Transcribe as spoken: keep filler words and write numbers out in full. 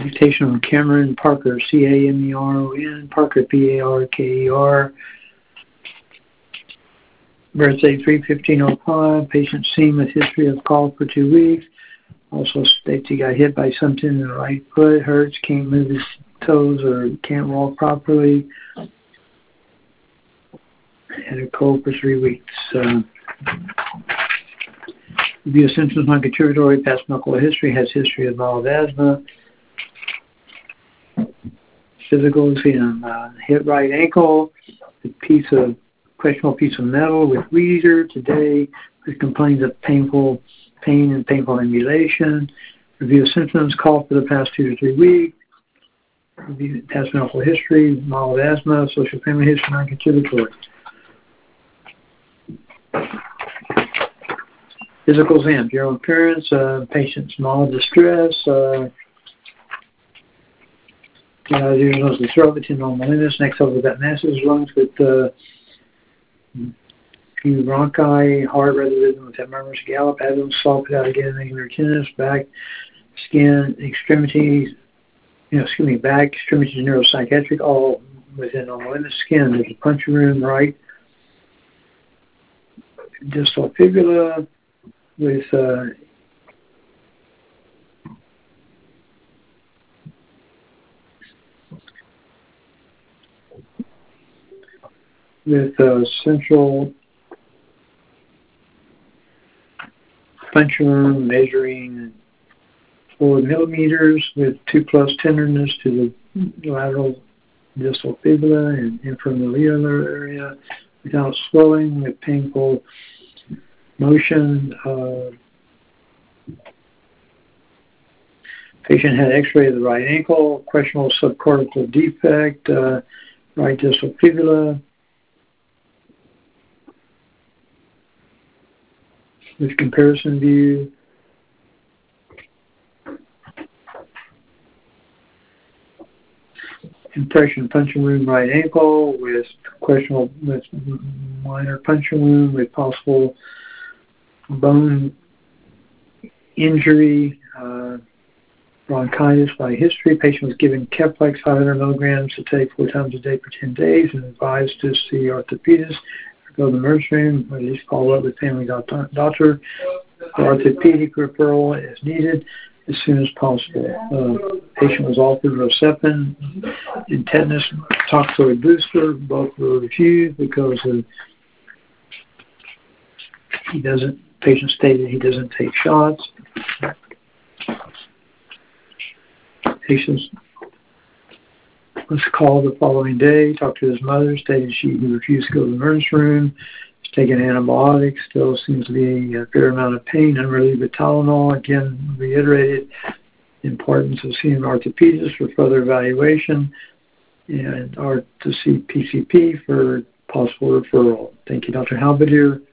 Mutation on Cameron Parker, C A M E R O N, Parker, P A R K E R. Birthday three fifteen oh five. Patient seen with history of cough for two weeks. Also states he got hit by something in the right foot, hurts, can't move his toes or can't walk properly. Had a cold for three weeks. Uh, review of symptoms non-contributory, past medical history, has history of mild asthma. Physicals in uh, hit right ankle, a piece of questionable piece of metal with Weezer today, with complaints of painful pain and painful ambulation. Review of symptoms, cough for the past two to three weeks. Review past medical history, mild asthma, social family history, non-contributory. Physical exam, general appearance, uh, patient's mild distress, uh, Uh, there's nose to throat between normal limits. Next over that massive lungs with uh, few bronchi, heart rather rhythm with that murmurs, gallop, abdomen, salt without again making tinnitus, back, skin, extremities, you know, excuse me, back, extremities, neuropsychiatric, all within normal limits. Skin, there's a puncture room, right, distal fibula with uh, with uh, central puncture room measuring four millimeters with two plus tenderness to the lateral distal fibula and inframolar area without swelling with painful motion. Uh, patient had x-ray of the right ankle, questionable subcortical defect, uh, right distal fibula, with comparison view. Impression puncture wound right ankle with questionable with minor puncture wound with possible bone injury, uh, bronchitis by history. Patient was given Keflex five hundred milligrams to take four times a day for ten days and advised to see orthopedist. Go to the emergency room, or at least follow up with family doctor, doctor for orthopedic referral as needed as soon as possible. Uh, patient was offered Rocepin and tetanus toxoid booster. Both were refused because of, he doesn't, patient stated he doesn't take shots. Patient was called the following day, talked to his mother, stated she he refused to go to the emergency room, was taking antibiotics, still seems to be a fair amount of pain, unrelieved with Tylenol. Again, reiterated the importance of seeing an orthopedist for further evaluation and or to see P C P for possible referral. Thank you, Doctor Halberdier.